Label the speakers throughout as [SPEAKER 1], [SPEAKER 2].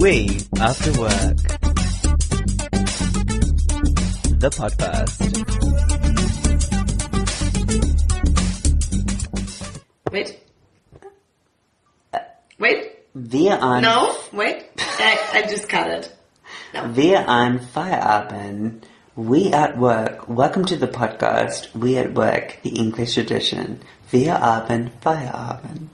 [SPEAKER 1] We After Work. The podcast.
[SPEAKER 2] Wait. Wait.
[SPEAKER 1] Wir an...
[SPEAKER 2] No, wait. I just cut it. No.
[SPEAKER 1] Wir an Feierabend. We at Work. Welcome to the podcast. We at Work, the English edition. Wir Abend, Feierabend.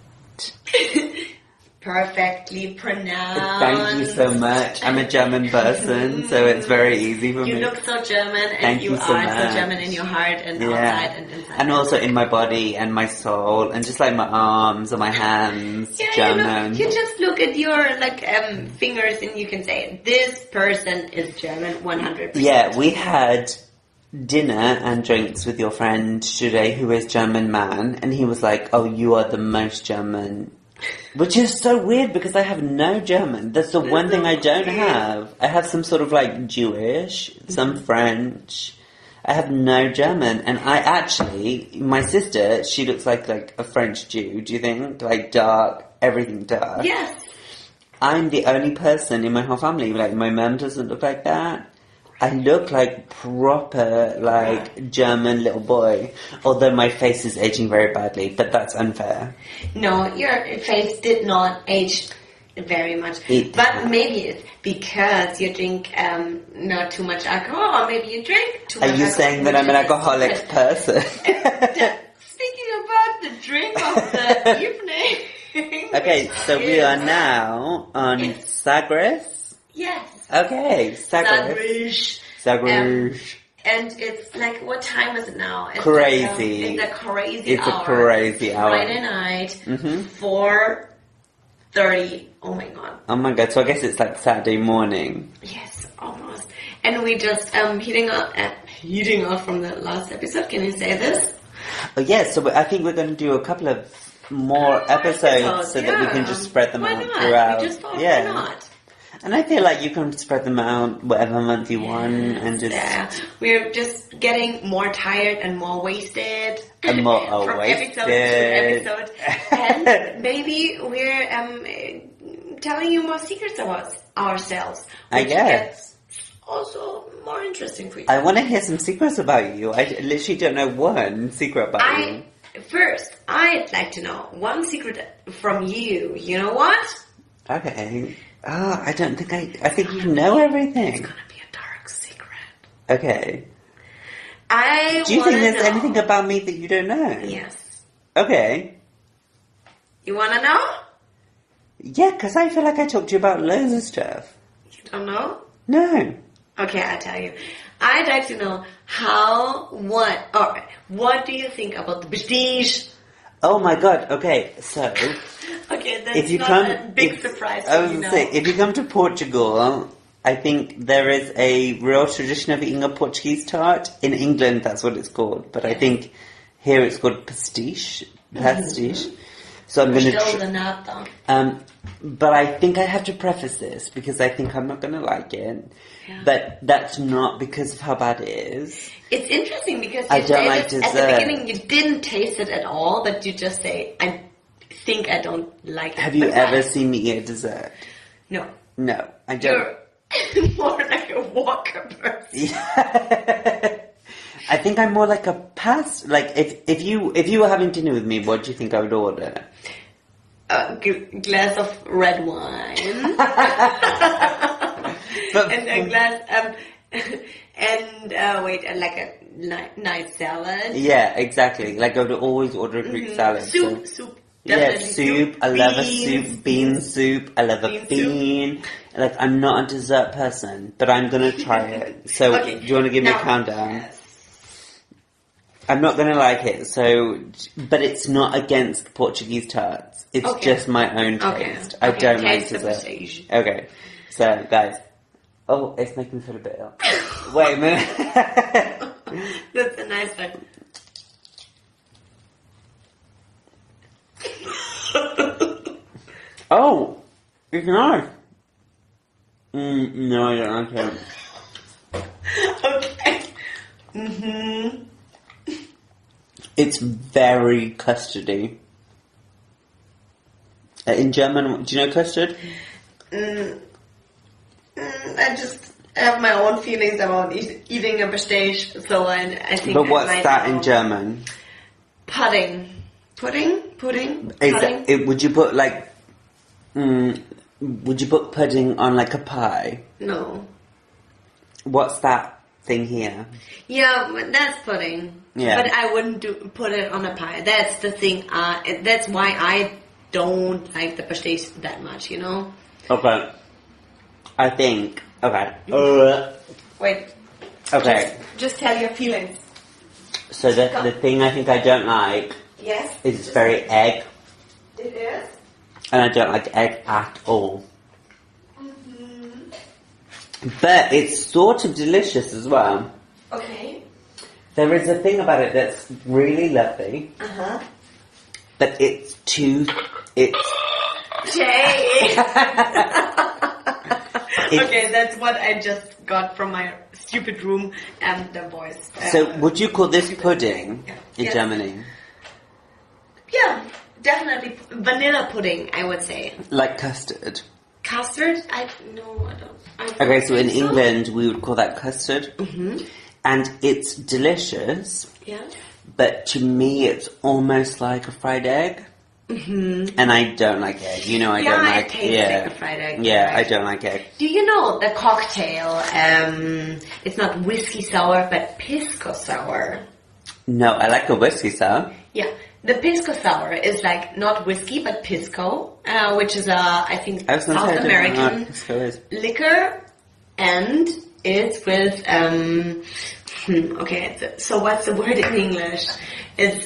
[SPEAKER 2] Perfectly pronounced.
[SPEAKER 1] Thank you so much. I'm a German person, so it's very easy for me.
[SPEAKER 2] You look so German, and
[SPEAKER 1] Thank
[SPEAKER 2] you
[SPEAKER 1] you so
[SPEAKER 2] are
[SPEAKER 1] much.
[SPEAKER 2] so German in your heart and outside and inside.
[SPEAKER 1] And also in my body and my soul, and just like my arms and my hands,
[SPEAKER 2] Yeah,
[SPEAKER 1] German.
[SPEAKER 2] you just look at your fingers and you can say, this person is German 100%.
[SPEAKER 1] Yeah, we had dinner and drinks with your friend today who is German man, and he was like, oh, you are the most German. Which is so weird because I have no German. That's the one thing I don't have. I have some sort of like Jewish, some French. I have no German. And I actually, my sister, she looks like a French Jew, do you think? Like dark, everything dark.
[SPEAKER 2] Yes.
[SPEAKER 1] I'm the only person in my whole family, like my mum doesn't look like that. I look like proper, like, German little boy. Although my face is aging very badly, but that's unfair.
[SPEAKER 2] No, your face did not age very much. But maybe it's because you drink not too much alcohol, or maybe you drink too much
[SPEAKER 1] alcohol. Are you saying that I'm an alcoholic person?
[SPEAKER 2] Speaking about the drink of the evening.
[SPEAKER 1] Okay, so we are now on Sagres?
[SPEAKER 2] Yes.
[SPEAKER 1] Okay, Sagres. Sagres.
[SPEAKER 2] And it's like, what time is it now? It's
[SPEAKER 1] crazy.
[SPEAKER 2] It's a crazy hour.
[SPEAKER 1] It's a crazy hour.
[SPEAKER 2] Friday night, 4:30. Oh my god.
[SPEAKER 1] Oh my god, so I guess it's like Saturday morning.
[SPEAKER 2] Yes, almost. And we just heating up from the last episode. Can you say this?
[SPEAKER 1] Oh yes, so I think we're going to do a couple of more episodes so that we can just spread them out throughout.
[SPEAKER 2] We just thought, why not?
[SPEAKER 1] And I feel like you can spread them out whatever month you want and just...
[SPEAKER 2] Yeah, we're just getting more tired and more wasted.
[SPEAKER 1] And more
[SPEAKER 2] from
[SPEAKER 1] wasted.
[SPEAKER 2] episode to episode. And maybe we're telling you more secrets about ourselves.
[SPEAKER 1] I guess.
[SPEAKER 2] Also more interesting for you.
[SPEAKER 1] I want to hear some secrets about you. I literally don't know one secret about you.
[SPEAKER 2] First, I'd like to know one secret from you. You know what?
[SPEAKER 1] Okay. Oh, I don't think I think you know everything.
[SPEAKER 2] It's gonna be a dark secret.
[SPEAKER 1] Okay. Do you
[SPEAKER 2] wanna
[SPEAKER 1] think there's
[SPEAKER 2] know.
[SPEAKER 1] anything about me that you don't know?
[SPEAKER 2] Yes.
[SPEAKER 1] Okay.
[SPEAKER 2] You wanna know?
[SPEAKER 1] Yeah, because I feel like I talked to you about loads of stuff.
[SPEAKER 2] You don't know?
[SPEAKER 1] No.
[SPEAKER 2] Okay, I'll tell you. I'd like to know what do you think about the prestige?
[SPEAKER 1] Oh my god, okay, so...
[SPEAKER 2] Okay, that's a big surprise for you, know.
[SPEAKER 1] If you come to Portugal, I think there is a real tradition of eating a Portuguese tart. In England, that's what it's called. But I think here it's called pastiche. So I'm going
[SPEAKER 2] to...
[SPEAKER 1] but I think I have to preface this because I think I'm not going to like it. Yeah. But that's not because of how bad it is.
[SPEAKER 2] It's interesting because
[SPEAKER 1] I don't like dessert.
[SPEAKER 2] At the beginning you didn't taste it at all, but you just say, I think I don't like it.
[SPEAKER 1] Have you ever seen me eat a dessert?
[SPEAKER 2] No.
[SPEAKER 1] No, I don't.
[SPEAKER 2] You're more like a walker person.
[SPEAKER 1] Yeah. I think I'm more like a like if you were having dinner with me, what do you think I would order?
[SPEAKER 2] A glass of red wine. And a glass like a nice salad.
[SPEAKER 1] Yeah, exactly. Like I would always order a Greek salad.
[SPEAKER 2] Soup.
[SPEAKER 1] Yeah, soup. I love a soup. Bean soup. I love a bean. Like I'm not a dessert person, but I'm gonna try it. So do you want to give me a countdown?
[SPEAKER 2] Yes.
[SPEAKER 1] I'm not gonna like it. So, but it's not against Portuguese tarts. It's just my own taste. I don't like dessert. Okay, so guys. Oh, it's making me feel a bit ill. Wait a minute.
[SPEAKER 2] That's a nice one.
[SPEAKER 1] Oh, it's nice. No, I don't like
[SPEAKER 2] it. Okay.
[SPEAKER 1] It's very custardy. In German, do you know custard?
[SPEAKER 2] I just have my own feelings about eating a pistachio, so I think.
[SPEAKER 1] But what's that in German?
[SPEAKER 2] Pudding. Pudding? Pudding?
[SPEAKER 1] Would you put like... would you put pudding on like a pie?
[SPEAKER 2] No.
[SPEAKER 1] What's that thing here?
[SPEAKER 2] Yeah, but that's pudding.
[SPEAKER 1] Yeah.
[SPEAKER 2] But I wouldn't put it on a pie. That's the thing. That's why I don't like the pistachio that much, you know?
[SPEAKER 1] Okay. I think... Okay.
[SPEAKER 2] Wait.
[SPEAKER 1] Okay.
[SPEAKER 2] Just tell your feelings.
[SPEAKER 1] So the thing I think I don't like...
[SPEAKER 2] Yes?
[SPEAKER 1] is it's very egg.
[SPEAKER 2] It is?
[SPEAKER 1] And I don't like egg at all.
[SPEAKER 2] Mm-hmm.
[SPEAKER 1] But it's sort of delicious as well.
[SPEAKER 2] Okay.
[SPEAKER 1] There is a thing about it that's really lovely.
[SPEAKER 2] Uh-huh.
[SPEAKER 1] But it's too...
[SPEAKER 2] Jay! Okay, that's what I just got from my stupid room and the voice.
[SPEAKER 1] So would you call this pudding in
[SPEAKER 2] Yes.
[SPEAKER 1] Germany?
[SPEAKER 2] Yeah, definitely vanilla pudding, I would say.
[SPEAKER 1] Like custard?
[SPEAKER 2] Custard? I don't.
[SPEAKER 1] Okay, so in England we would call that custard.
[SPEAKER 2] Mm-hmm.
[SPEAKER 1] And it's delicious.
[SPEAKER 2] Yeah.
[SPEAKER 1] But to me it's almost like a fried egg.
[SPEAKER 2] Mm-hmm.
[SPEAKER 1] And I don't like egg. You know I don't like...
[SPEAKER 2] it tastes like a fried egg.
[SPEAKER 1] Yeah,
[SPEAKER 2] right.
[SPEAKER 1] I don't like egg.
[SPEAKER 2] Do you know the cocktail? It's not whiskey sour, but pisco sour.
[SPEAKER 1] No, I like a whiskey sour.
[SPEAKER 2] Yeah. The pisco sour is like not whiskey, but pisco, which is I think South American liquor, and it's with okay. So what's the word in English? It's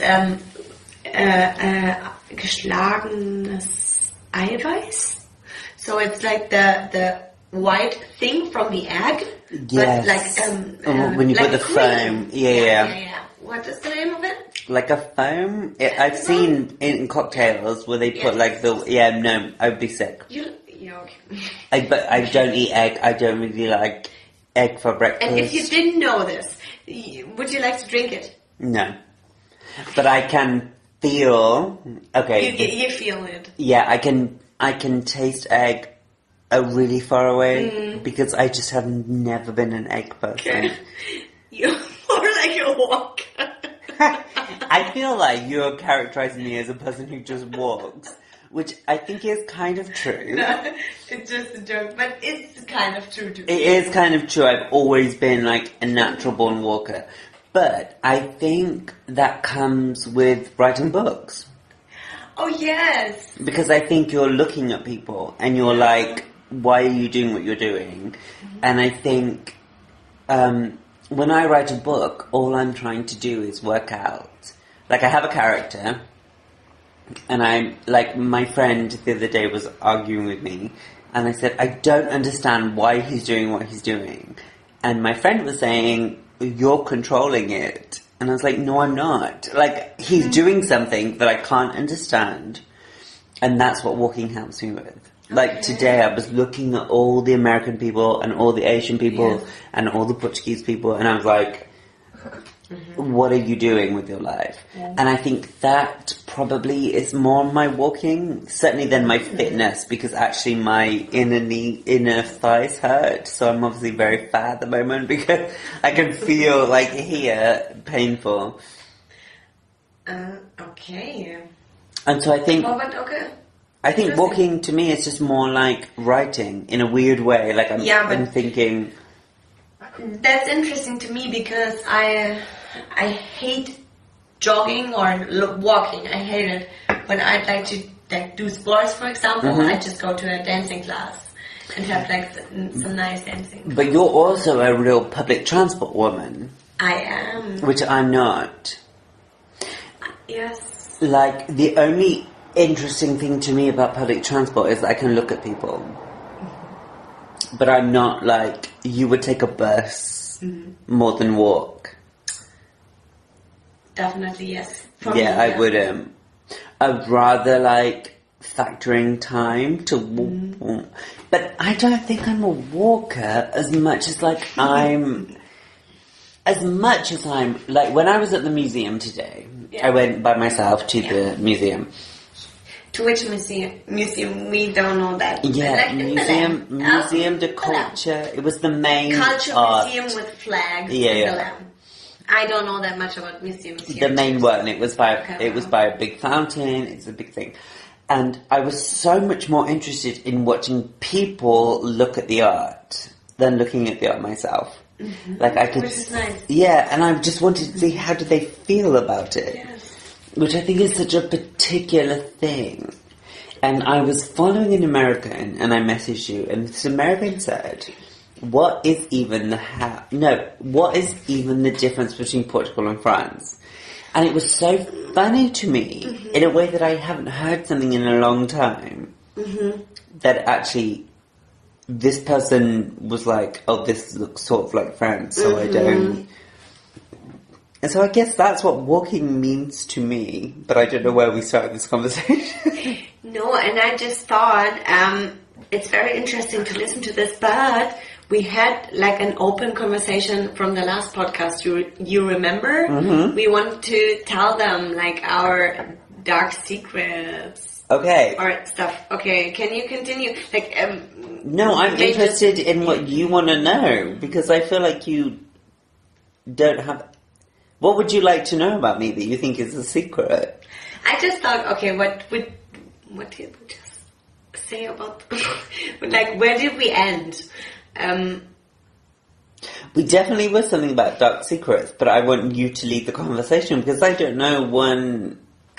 [SPEAKER 2] geschlagenes Eiweiß. So it's like the white thing from the egg,
[SPEAKER 1] yes.
[SPEAKER 2] but like
[SPEAKER 1] when you
[SPEAKER 2] like
[SPEAKER 1] put the
[SPEAKER 2] cream.
[SPEAKER 1] foam, yeah.
[SPEAKER 2] What is the name of it?
[SPEAKER 1] Like a foam? I've seen in cocktails where they put like the... Yeah, no, I would be sick.
[SPEAKER 2] Yeah, okay.
[SPEAKER 1] But I don't eat egg. I don't really like egg for breakfast.
[SPEAKER 2] And if you didn't know this, would you like to drink it?
[SPEAKER 1] No. But I can feel... Okay.
[SPEAKER 2] You feel it.
[SPEAKER 1] Yeah, I can taste egg really far away because I just have never been an egg person.
[SPEAKER 2] You're more like a walker.
[SPEAKER 1] I feel like you're characterizing me as a person who just walks, which I think is kind of true.
[SPEAKER 2] No, it's just a joke, but it's kind of true too.
[SPEAKER 1] It is kind of true. I've always been like a natural born walker. But I think that comes with writing books.
[SPEAKER 2] Oh, yes.
[SPEAKER 1] Because I think you're looking at people and you're like, why are you doing what you're doing? Mm-hmm. And I think when I write a book, all I'm trying to do is work out. Like, I have a character, and I'm, like, my friend the other day was arguing with me, and I said, I don't understand why he's doing what he's doing. And my friend was saying, you're controlling it. And I was like, no, I'm not. Like, he's doing something that I can't understand, and that's what walking helps me with. Like, today I was looking at all the American people and all the Asian people and all the Portuguese people, and I was like, what are you doing with your life? Yeah. And I think that probably is more my walking, certainly than my fitness, because actually my inner thighs hurt, so I'm obviously very fat at the moment because I can feel like here painful.
[SPEAKER 2] Okay.
[SPEAKER 1] And so I think...
[SPEAKER 2] Oh, but okay.
[SPEAKER 1] I think walking to me is just more like writing in a weird way. Like I'm thinking.
[SPEAKER 2] That's interesting to me because I hate jogging or walking. I hate it. When I'd like to do sports, for example, I just go to a dancing class and have like some nice dancing.
[SPEAKER 1] But you're also a real public transport woman.
[SPEAKER 2] I am.
[SPEAKER 1] Which I'm not.
[SPEAKER 2] Yes.
[SPEAKER 1] Like the only interesting thing to me about public transport is that I can look at people. But I'm not like, you would take a bus more than walk.
[SPEAKER 2] Definitely, yes.
[SPEAKER 1] I wouldn't. I'd rather like factoring time to walk. But I don't think I'm a walker as much as like I'm like when I was at the museum today, I went by myself to the museum.
[SPEAKER 2] To which museum? We don't know that.
[SPEAKER 1] Yeah,
[SPEAKER 2] Like
[SPEAKER 1] Museum de Culture. It was the main
[SPEAKER 2] Culture
[SPEAKER 1] art.
[SPEAKER 2] museum with flags
[SPEAKER 1] Yeah,
[SPEAKER 2] in
[SPEAKER 1] yeah.
[SPEAKER 2] the lamp. I don't know that much about museums here.
[SPEAKER 1] The main one. It was by
[SPEAKER 2] Okay,
[SPEAKER 1] it was
[SPEAKER 2] wow.
[SPEAKER 1] by a big fountain. It's a big thing, and I was so much more interested in watching people look at the art than looking at the art myself.
[SPEAKER 2] Mm-hmm.
[SPEAKER 1] Like I could,
[SPEAKER 2] Which is nice.
[SPEAKER 1] yeah, and I just wanted to see how do they feel about it.
[SPEAKER 2] Yes.
[SPEAKER 1] Which I think is such a particular thing. And I was following an American, and I messaged you, and this American said, what is even the difference between Portugal and France? And it was so funny to me, in a way that I haven't heard something in a long time, that actually this person was like, oh, this looks sort of like France, so I don't... And so I guess that's what walking means to me, but I don't know where we started this conversation.
[SPEAKER 2] No, and I just thought it's very interesting to listen to this, but we had like an open conversation from the last podcast. You remember? Mm-hmm. We wanted to tell them like our dark secrets.
[SPEAKER 1] Okay.
[SPEAKER 2] Or stuff. Okay, can you continue? Like,
[SPEAKER 1] no, I'm interested in what you want to know, because I feel like you don't have... What would you like to know about me that you think is a secret?
[SPEAKER 2] I just thought, okay, what did we just say about... like, where did we end?
[SPEAKER 1] We definitely were something about dark secrets, but I want you to lead the conversation, because I don't know one...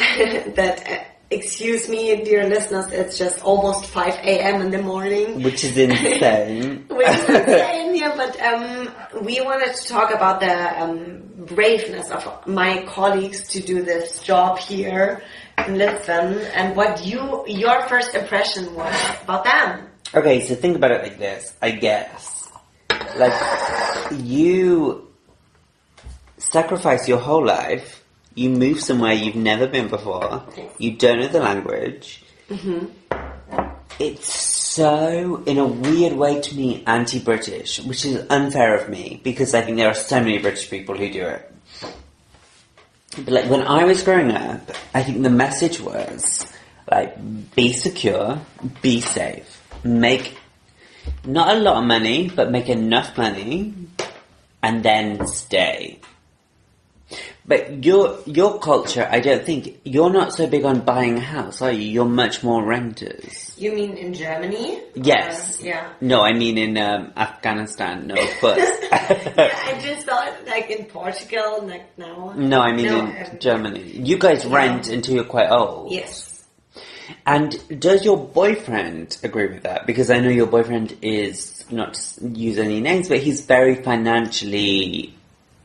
[SPEAKER 2] Excuse me, dear listeners, it's just almost 5 a.m. in the morning.
[SPEAKER 1] Which is insane.
[SPEAKER 2] Which is insane, yeah, but we wanted to talk about the braveness of my colleagues to do this job here in Lisbon, and what your first impression was about them.
[SPEAKER 1] Okay, so think about it like this, I guess. Like, you sacrifice your whole life. You move somewhere you've never been before. You don't know the language. Mm-hmm. It's so, in a weird way to me, anti-British, which is unfair of me, because I think there are so many British people who do it. But like, when I was growing up, I think the message was, like, be secure, be safe, make not a lot of money, but make enough money, and then stay. But your culture, I don't think... You're not so big on buying a house, are you? You're much more renters.
[SPEAKER 2] You mean in Germany?
[SPEAKER 1] Yes.
[SPEAKER 2] Yeah.
[SPEAKER 1] No, I mean in Afghanistan, no, of course.
[SPEAKER 2] I just thought, like, in Portugal, like, now.
[SPEAKER 1] No, I mean in Germany. You guys rent until you're quite old.
[SPEAKER 2] Yes.
[SPEAKER 1] And does your boyfriend agree with that? Because I know your boyfriend is, not to use any names, but he's very financially...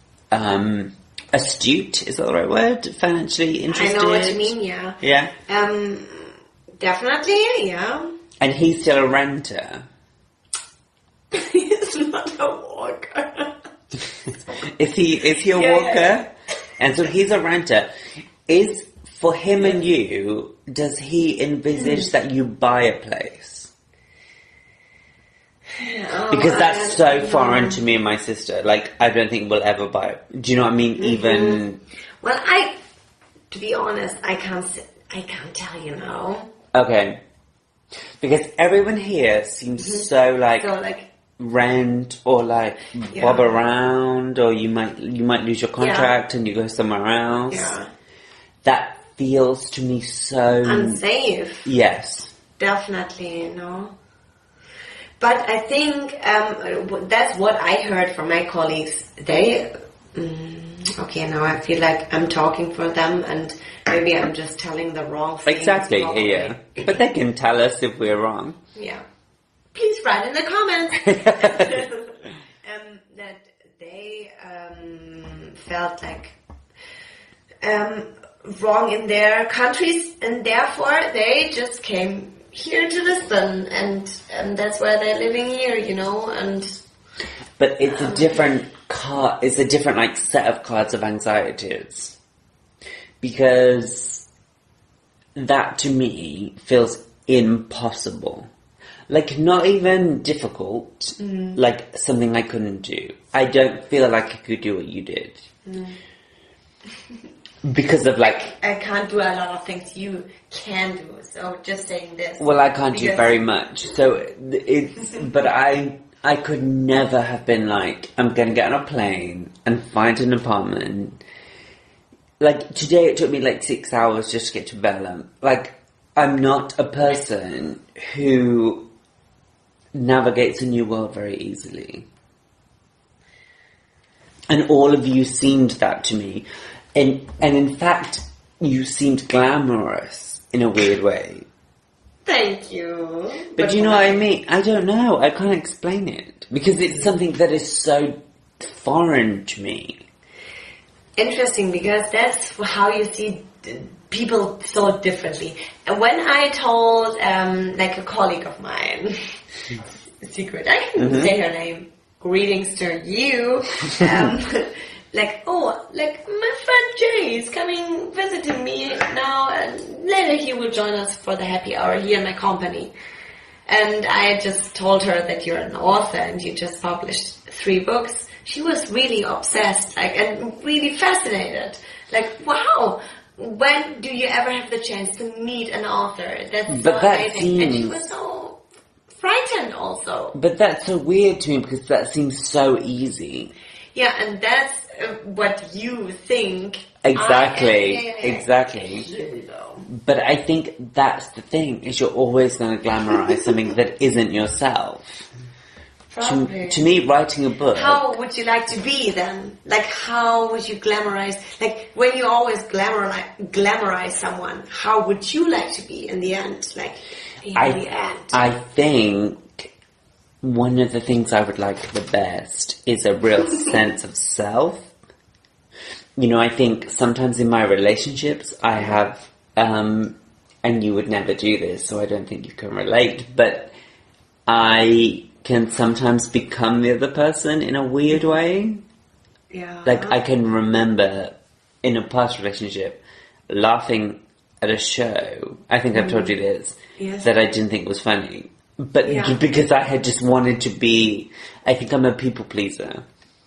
[SPEAKER 1] astute, is that the right word? Financially interested?
[SPEAKER 2] I know what you mean, yeah.
[SPEAKER 1] Yeah?
[SPEAKER 2] Definitely, yeah.
[SPEAKER 1] And he's still a renter.
[SPEAKER 2] He's not a walker.
[SPEAKER 1] Is he a walker? Yeah. And so he's a renter. Is, for him and you, does he envisage that you buy a place? Because that's so foreign to me and my sister. Like, I don't think we'll ever buy it. Do you know what I mean? Even...
[SPEAKER 2] Well, to be honest, I can't tell you now.
[SPEAKER 1] Okay. Because everyone here seems so like rent or like bob around, or you might lose your contract and you go somewhere else. Yeah. That feels to me so...
[SPEAKER 2] unsafe.
[SPEAKER 1] Yes.
[SPEAKER 2] Definitely, But I think that's what I heard from my colleagues. They, okay, now I feel like I'm talking for them, and maybe I'm just telling the wrong thing.
[SPEAKER 1] Exactly, yeah. But they can tell us if we're wrong.
[SPEAKER 2] Yeah. Please write in the comments. That they felt like wrong in their countries, and therefore they just came here to Lisbon, and that's why they're living here, and...
[SPEAKER 1] But it's a different it's a different, like, set of cards of anxieties. Because that, to me, feels impossible. Like, not even difficult, like, something I couldn't do. I don't feel like I could do what you did. Because of like...
[SPEAKER 2] I can't do a lot of things you can do. So just saying this.
[SPEAKER 1] Well, I can't do very much. So it's... But I could never have been like, I'm going to get on a plane and find an apartment. Like, today it took me like 6 hours just to get to Bellum. Like, I'm not a person who navigates a new world very easily. And all of you seemed that to me. And in fact, you seemed glamorous in a weird way.
[SPEAKER 2] Thank you.
[SPEAKER 1] But you know what I mean? I don't know. I can't explain it. Because it's something that is so foreign to me.
[SPEAKER 2] Interesting, because that's how you see people so differently. And when I told like a colleague of mine, secret, I can say her name, greetings to you, like, oh, like my friend Jay is coming visiting me now, and later he will join us for the happy hour here in my company. And I just told her that you're an author and you just published 3 books. She was really obsessed, like, and really fascinated. Like, wow, when do you ever have the chance to meet an author? That's so amazing. And she was so frightened also.
[SPEAKER 1] But that's so weird to me because that seems so easy.
[SPEAKER 2] Yeah, and that's what you think.
[SPEAKER 1] Exactly, exactly.
[SPEAKER 2] You know.
[SPEAKER 1] But I think that's the thing, is you're always going to glamorize something that isn't yourself. To me, writing a book...
[SPEAKER 2] How would you like to be then? Like, how would you glamorize... Like, when you always glamorize someone, how would you like to be in the end? Like, in the end.
[SPEAKER 1] I think one of the things I would like the best is a real sense of self. You know, I think sometimes in my relationships, I have... and you would never do this, so I don't think you can relate, but I can sometimes become the other person in a weird way.
[SPEAKER 2] Yeah.
[SPEAKER 1] Like, I can remember in a past relationship laughing at a show, I think I've told you this, that I didn't think was funny. But because I had just wanted to be... I think I'm a people pleaser.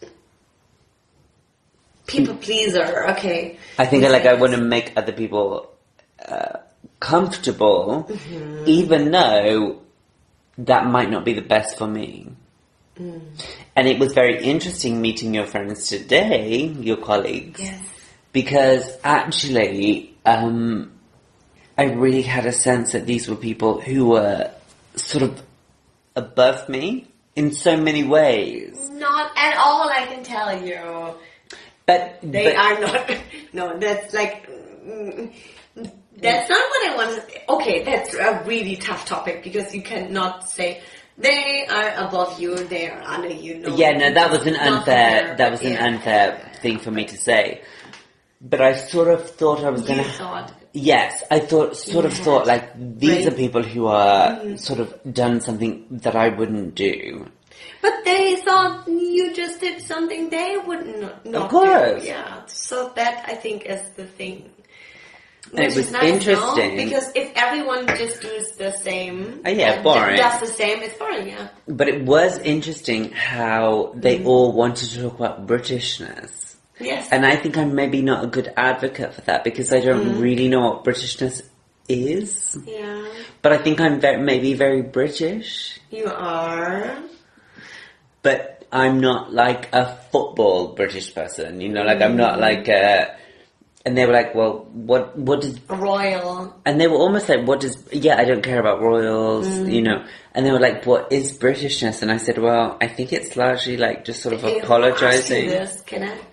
[SPEAKER 2] People pleaser, okay.
[SPEAKER 1] I think I want to make other people comfortable, even though that might not be the best for me. And it was very interesting meeting your friends today, your colleagues, because actually I really had a sense that these were people who were sort of above me in so many ways.
[SPEAKER 2] Not at all, I can tell you.
[SPEAKER 1] But
[SPEAKER 2] they are not. No, that's like... That's not what I want to say. Okay, that's a really tough topic because you cannot say they are above you, they are under you. No,
[SPEAKER 1] that was an unfair. That was an unfair thing for me to say. But I sort of thought I was going to. Yes, I thought like these are people who are sort of done something that I wouldn't do.
[SPEAKER 2] But they thought you just did something they would not
[SPEAKER 1] of course.
[SPEAKER 2] do. Yeah, so that I think is the thing.
[SPEAKER 1] It was nice, interesting.
[SPEAKER 2] No? Because if everyone just does the same...
[SPEAKER 1] boring.
[SPEAKER 2] Does the same, it's boring, yeah.
[SPEAKER 1] But it was interesting how they all wanted to talk about Britishness.
[SPEAKER 2] Yes.
[SPEAKER 1] And I think I'm maybe not a good advocate for that because I don't really know what Britishness is.
[SPEAKER 2] Yeah.
[SPEAKER 1] But I think I'm maybe very British.
[SPEAKER 2] You are.
[SPEAKER 1] But I'm not like a football British person, you know, like I'm not like a... And they were like, well, what is...
[SPEAKER 2] A royal.
[SPEAKER 1] And they were almost like, what does... Yeah, I don't care about royals, you know. And they were like, what is Britishness? And I said, well, I think it's largely like just sort of apologising.
[SPEAKER 2] This, can I?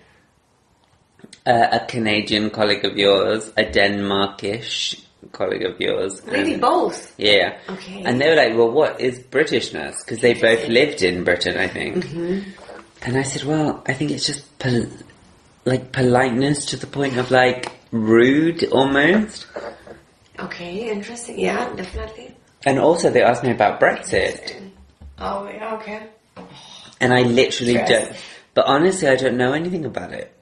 [SPEAKER 1] A Canadian colleague of yours, a Denmarkish colleague of yours.
[SPEAKER 2] Really, both?
[SPEAKER 1] Yeah.
[SPEAKER 2] Okay.
[SPEAKER 1] And they were like, well, what is Britishness? Because they both lived in Britain, I think. And I said, well, I think it's just... like politeness to the point of like rude almost.
[SPEAKER 2] Okay, interesting. Yeah, definitely.
[SPEAKER 1] And also they asked me about Brexit.
[SPEAKER 2] Oh, yeah, okay.
[SPEAKER 1] And I literally don't. But honestly, I don't know anything about it.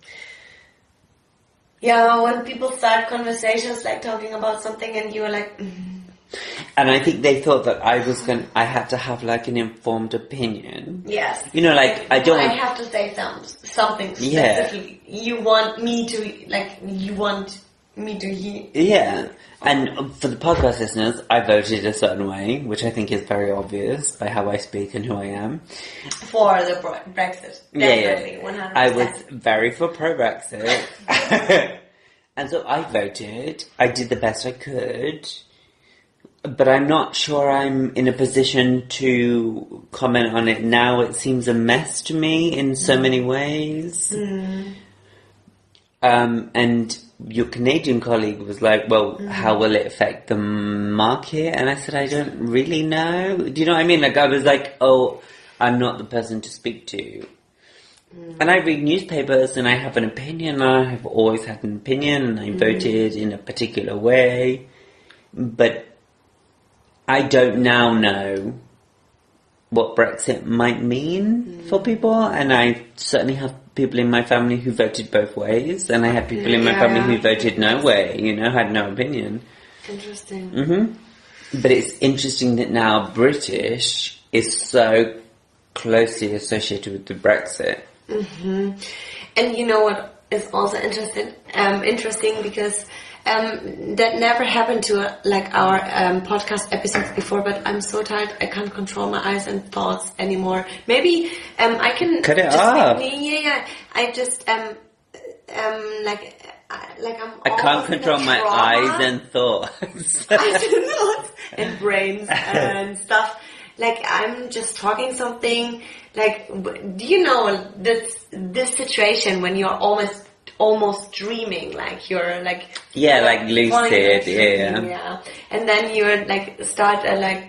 [SPEAKER 2] Yeah, when people start conversations like talking about something and you're like...
[SPEAKER 1] And I think they thought that I had to have like an informed opinion.
[SPEAKER 2] Yes.
[SPEAKER 1] You know, like, I don't...
[SPEAKER 2] I have to say something specifically. You want me to hear.
[SPEAKER 1] Yeah. And for the podcast listeners, I voted a certain way, which I think is very obvious by how I speak and who I am.
[SPEAKER 2] For the Brexit. Definitely, 100%.
[SPEAKER 1] I was very for pro-Brexit. And so I voted. I did the best I could. But I'm not sure I'm in a position to comment on it now. It seems a mess to me in so many ways. And your Canadian colleague was like, well, how will it affect the market? And I said, I don't really know. Do you know what I mean? Like, I was like, oh, I'm not the person to speak to. And I read newspapers and I have an opinion. I have always had an opinion and I voted in a particular way. But I don't now know what Brexit might mean for people. And I certainly have people in my family who voted both ways. And I had people in my family who voted no way, you know, had no opinion.
[SPEAKER 2] Interesting.
[SPEAKER 1] But it's interesting that now British is so closely associated with the Brexit.
[SPEAKER 2] And you know what is also interesting because that never happened to our podcast episodes before, but I'm so tired I can't control my eyes and thoughts anymore. Maybe I can
[SPEAKER 1] cut it
[SPEAKER 2] just
[SPEAKER 1] off.
[SPEAKER 2] I just I'm
[SPEAKER 1] I can't control my eyes and thoughts.
[SPEAKER 2] And brains and stuff. Like, I'm just talking something, like, do you know this situation when you're almost dreaming, like you're like...
[SPEAKER 1] Yeah, like lucid, yeah.
[SPEAKER 2] And then you're like, start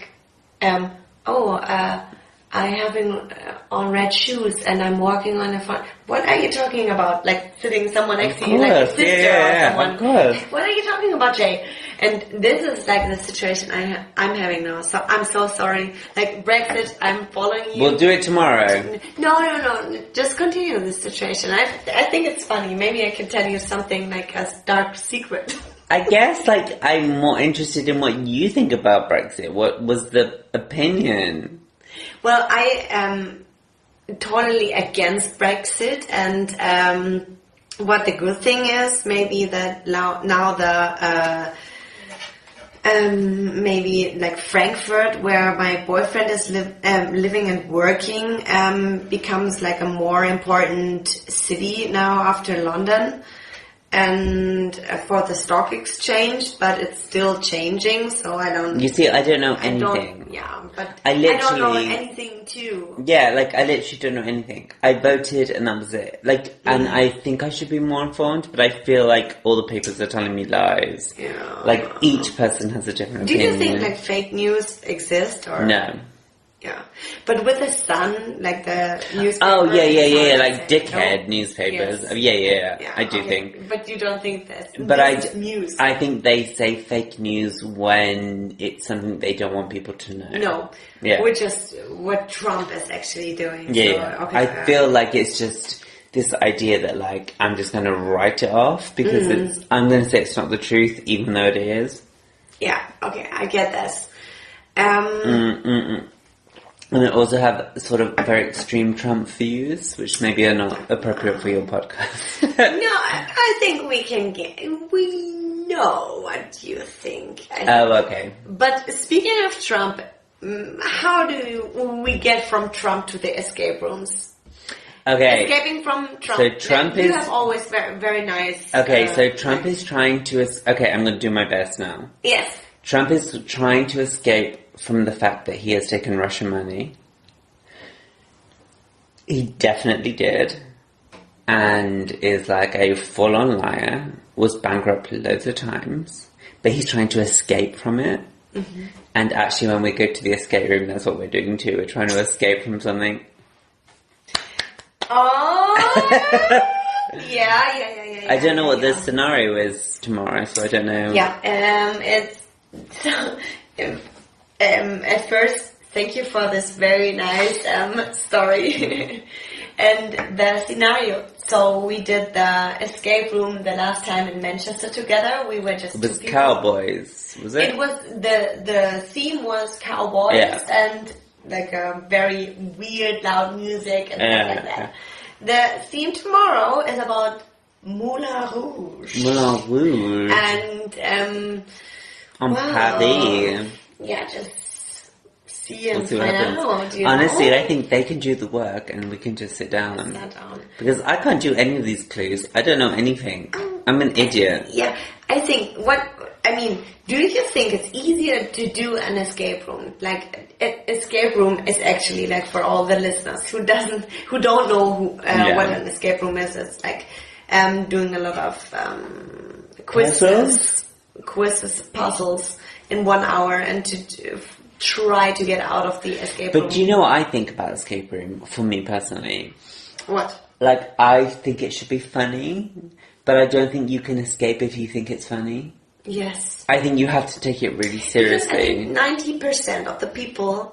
[SPEAKER 2] I having on red shoes and I'm walking on the front. What are you talking about? Like sitting someone next to you, like a sister or someone.
[SPEAKER 1] Of course.
[SPEAKER 2] What are you talking about, Jay? And this is like the situation I'm having now. So I'm so sorry. Like Brexit, I'm following you.
[SPEAKER 1] We'll do it tomorrow.
[SPEAKER 2] No. Just continue this situation. I think it's funny. Maybe I can tell you something like a dark secret.
[SPEAKER 1] I guess, like, I'm more interested in what you think about Brexit. What was the opinion?
[SPEAKER 2] Well, I am totally against Brexit, and what the good thing is, maybe that now the maybe like Frankfurt, where my boyfriend is living and working, becomes like a more important city now after London. And for the stock exchange, but it's still changing, so I don't...
[SPEAKER 1] You see, I don't know anything.
[SPEAKER 2] But
[SPEAKER 1] I
[SPEAKER 2] don't know anything too.
[SPEAKER 1] Yeah, like, I literally don't know anything. I voted and that was it. Like, and I think I should be more informed, but I feel like all the papers are telling me lies.
[SPEAKER 2] Yeah.
[SPEAKER 1] Like, each person has a different opinion.
[SPEAKER 2] Do you think, like, fake news exist, or...?
[SPEAKER 1] No.
[SPEAKER 2] Yeah, but with the Sun, like the newspaper...
[SPEAKER 1] Oh, yeah, like dickhead newspapers.
[SPEAKER 2] Yes.
[SPEAKER 1] Yeah, I do think.
[SPEAKER 2] But you don't think this
[SPEAKER 1] But
[SPEAKER 2] news.
[SPEAKER 1] I think they say fake news when it's something they don't want people to know.
[SPEAKER 2] No,
[SPEAKER 1] yeah.
[SPEAKER 2] Which is what Trump is actually doing.
[SPEAKER 1] Yeah,
[SPEAKER 2] so, okay,
[SPEAKER 1] I feel like it's just this idea that, like, I'm just going to write it off because I'm going to say it's not the truth, even though it is.
[SPEAKER 2] Yeah, okay, I get this.
[SPEAKER 1] And I also have sort of very extreme Trump views, which maybe are not appropriate for your podcast.
[SPEAKER 2] No, I think we know what you think.
[SPEAKER 1] Okay.
[SPEAKER 2] But speaking of Trump, how do we get from Trump to the escape rooms?
[SPEAKER 1] Okay.
[SPEAKER 2] Escaping from Trump.
[SPEAKER 1] So Trump
[SPEAKER 2] you have always very, very nice...
[SPEAKER 1] Okay, so Trump is trying to... Okay, I'm going to do my best now.
[SPEAKER 2] Yes.
[SPEAKER 1] Trump is trying to escape from the fact that he has taken Russian money. He definitely did. And is like a full-on liar. Was bankrupt loads of times. But he's trying to escape from it. Mm-hmm. And actually when we go to the escape room, that's what we're doing too. We're trying to escape from something.
[SPEAKER 2] Oh! Yeah.
[SPEAKER 1] I don't know what the scenario is tomorrow, so I don't know.
[SPEAKER 2] Yeah, it's... at first, thank you for this very nice story. And the scenario. So we did the escape room the last time in Manchester together. We were just
[SPEAKER 1] It was
[SPEAKER 2] two people.
[SPEAKER 1] cowboys, was it?
[SPEAKER 2] It was the theme was cowboys and like a very weird loud music and stuff like that. The theme tomorrow is about Moulin Rouge.
[SPEAKER 1] Moulin Rouge.
[SPEAKER 2] And
[SPEAKER 1] On Paris.
[SPEAKER 2] Yeah, just see and
[SPEAKER 1] We'll see what
[SPEAKER 2] find
[SPEAKER 1] happens.
[SPEAKER 2] out. You
[SPEAKER 1] Honestly,
[SPEAKER 2] know?
[SPEAKER 1] I think they can do the work and we can just sit down.
[SPEAKER 2] Sit down.
[SPEAKER 1] Because I can't do any of these clues. I don't know anything. I'm an idiot.
[SPEAKER 2] Yeah, I think do you think it's easier to do an escape room? Like, escape room is actually, like, for all the listeners who don't know what an escape room is. It's like doing a lot of quizzes, puzzles in 1 hour, and to try to get out of the escape room.
[SPEAKER 1] But do you know what I think about escape room, for me personally?
[SPEAKER 2] What?
[SPEAKER 1] Like, I think it should be funny, but I don't think you can escape if you think it's funny.
[SPEAKER 2] Yes.
[SPEAKER 1] I think you have to take it really seriously.
[SPEAKER 2] 90% of the people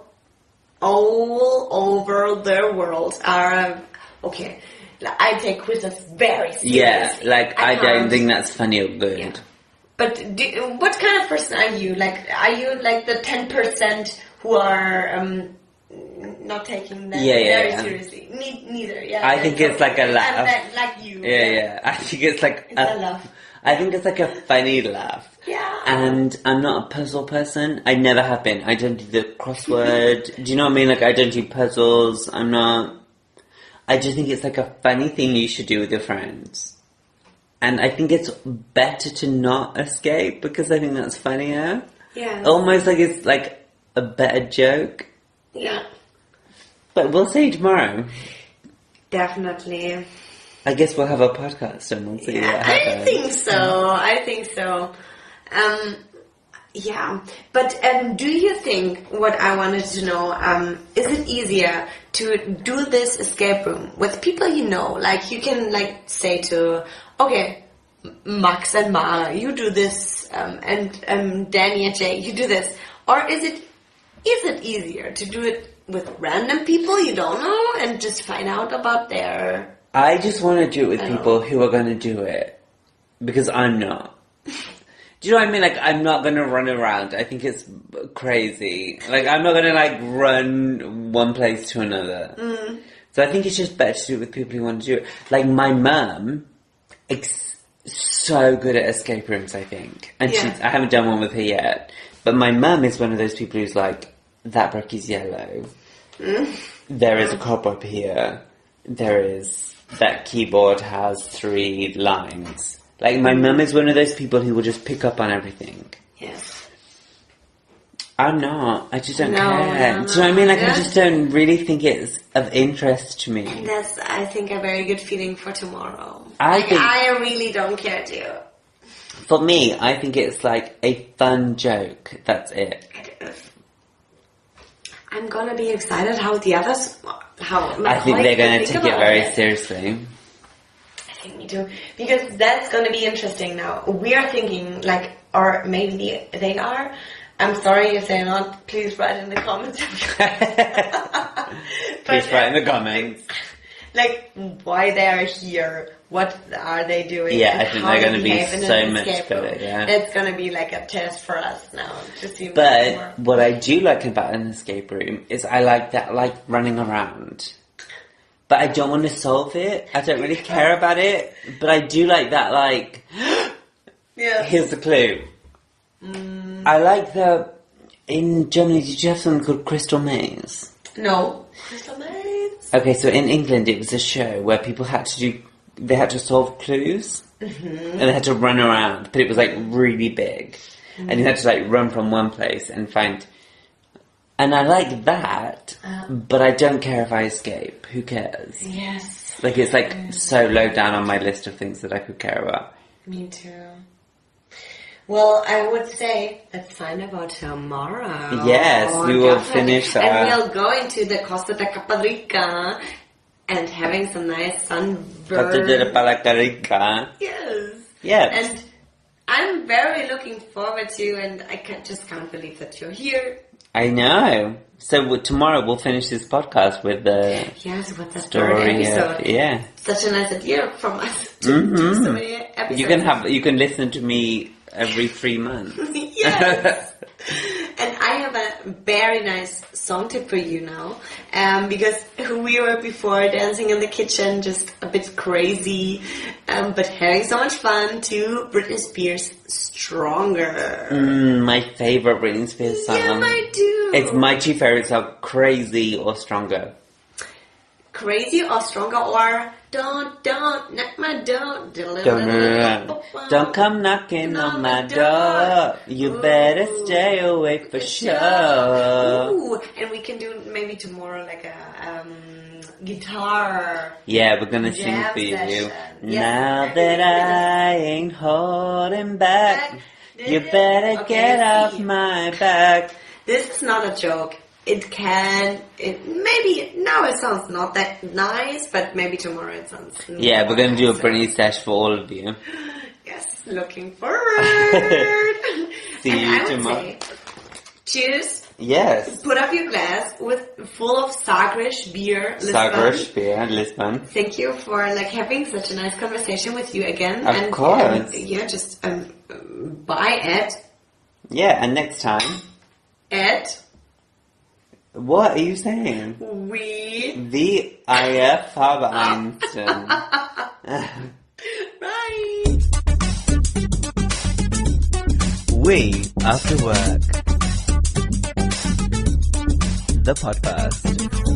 [SPEAKER 2] all over the world are okay. I take quizzes very seriously.
[SPEAKER 1] Yeah, like, I don't
[SPEAKER 2] can't.
[SPEAKER 1] think that's funny or good.
[SPEAKER 2] Yeah. But what kind of person are you? Like, are you like the 10% who are not taking that very seriously? Neither. Yeah.
[SPEAKER 1] I think it's like a laugh.
[SPEAKER 2] I'm like you.
[SPEAKER 1] Yeah. I think it's like
[SPEAKER 2] It's a laugh.
[SPEAKER 1] I think it's like a funny laugh.
[SPEAKER 2] Yeah.
[SPEAKER 1] And I'm not a puzzle person. I never have been. I don't do the crossword. Do you know what I mean? Like, I don't do puzzles. I just think it's like a funny thing you should do with your friends. And I think it's better to not escape because I think that's funnier.
[SPEAKER 2] Yeah.
[SPEAKER 1] Almost like it's like a better joke.
[SPEAKER 2] Yeah.
[SPEAKER 1] But we'll see tomorrow.
[SPEAKER 2] Definitely.
[SPEAKER 1] I guess we'll have a podcast and we'll see what happens.
[SPEAKER 2] I think so. Yeah. But do you think, what I wanted to know, is it easier to do this escape room with people you know? Like, you can, like, say to, okay, Max and Mara, you do this, and Danny and Jay, you do this. Or is it easier to do it with random people you don't know and just find out about their...
[SPEAKER 1] I just want to do it with people who are going to do it. Because I'm not. Do you know what I mean? Like, I'm not going to run around. I think it's crazy. Like, I'm not going to, like, run one place to another. Mm. So I think it's just better to do it with people who want to do it. Like, my mum is so good at escape rooms, I think. And I haven't done one with her yet. But my mum is one of those people who's like, that brick is yellow. Mm. There is a cobweb here. There is... That keyboard has 3 lines. Like, my mum is one of those people who will just pick up on everything.
[SPEAKER 2] Yes.
[SPEAKER 1] I'm not. I just don't care. Do you know what I mean? Like, I just don't really think it's of interest to me.
[SPEAKER 2] That's, I think, a very good feeling for tomorrow.
[SPEAKER 1] I
[SPEAKER 2] really don't care, too.
[SPEAKER 1] For me, I think it's like a fun joke. That's it.
[SPEAKER 2] I'm gonna be excited how the others...
[SPEAKER 1] I think they're going to take it very seriously.
[SPEAKER 2] I think me too. Because that's going to be interesting now. We are thinking, like, or maybe they are. I'm sorry if they're not. Please write in the comments.
[SPEAKER 1] Please write in the comments.
[SPEAKER 2] Like, why they are here. What are they doing?
[SPEAKER 1] Yeah, I think they're going to be so much better. Yeah.
[SPEAKER 2] It's going to be like a test for us now to see.
[SPEAKER 1] But what I do like about an escape room is I like that, like, running around. But I don't want to solve it. I don't really care about it. But I do like that, like, here's the clue. I like in Germany, did you have something called Crystal Maze?
[SPEAKER 2] No. Crystal Maze?
[SPEAKER 1] Okay, so in England it was a show where people had to solve clues. Mm-hmm. And they had to run around. But it was, like, really big. Mm-hmm. And you had to, like, run from one place and find... And I like that, but I don't care if I escape. Who cares?
[SPEAKER 2] Yes.
[SPEAKER 1] Like, it's, like, so low down on my list of things that I could care about.
[SPEAKER 2] Me too. Well, I would say let's find about tomorrow.
[SPEAKER 1] Yes, we will finish that.
[SPEAKER 2] And we'll go into the Costa de Caparica and having some nice sunburn.
[SPEAKER 1] Costa de Caparica.
[SPEAKER 2] Yes.
[SPEAKER 1] Yes.
[SPEAKER 2] And I'm very looking forward to, and I just can't believe that you're here.
[SPEAKER 1] I know. So tomorrow we'll finish this podcast with the
[SPEAKER 2] Yes, what's the third
[SPEAKER 1] story
[SPEAKER 2] episode?
[SPEAKER 1] of, yeah.
[SPEAKER 2] Such a nice idea from us to do so many episodes.
[SPEAKER 1] You can listen to me every 3 months.
[SPEAKER 2] Yes. And I have a very nice song tip for you now, because we were before dancing in the kitchen, just a bit crazy, but having so much fun to Britney Spears' Stronger.
[SPEAKER 1] My favorite Britney Spears song.
[SPEAKER 2] Yeah, I do.
[SPEAKER 1] It's my two favorites are Crazy or Stronger.
[SPEAKER 2] Crazy or Stronger or Don't knock my door.
[SPEAKER 1] Don't come knocking on my door. You better stay away for sure.
[SPEAKER 2] Ooh, and we can do maybe tomorrow like a guitar.
[SPEAKER 1] Yeah, we're gonna sing
[SPEAKER 2] jam
[SPEAKER 1] for you.
[SPEAKER 2] session.
[SPEAKER 1] Now
[SPEAKER 2] Yes.
[SPEAKER 1] that I ain't holding back, you better
[SPEAKER 2] Okay,
[SPEAKER 1] get
[SPEAKER 2] let's
[SPEAKER 1] off
[SPEAKER 2] see.
[SPEAKER 1] my back.
[SPEAKER 2] This is not a joke. It sounds not that nice, but maybe tomorrow it sounds
[SPEAKER 1] Yeah, we're gonna do a
[SPEAKER 2] nicer.
[SPEAKER 1] Britney sesh for all of you.
[SPEAKER 2] Yes, looking forward.
[SPEAKER 1] See
[SPEAKER 2] and
[SPEAKER 1] you
[SPEAKER 2] I would
[SPEAKER 1] tomorrow.
[SPEAKER 2] say, cheers.
[SPEAKER 1] Yes.
[SPEAKER 2] Put up your glass full of Sagres beer. Lisbon.
[SPEAKER 1] Sagres beer, Lisbon.
[SPEAKER 2] Thank you for having such a nice conversation with you again.
[SPEAKER 1] Of course.
[SPEAKER 2] Just buy it
[SPEAKER 1] Yeah, and next time,
[SPEAKER 2] at
[SPEAKER 1] what are you saying?
[SPEAKER 2] we.
[SPEAKER 1] The IF habe Einstein.
[SPEAKER 2] Bye.
[SPEAKER 1] We After Work. The podcast.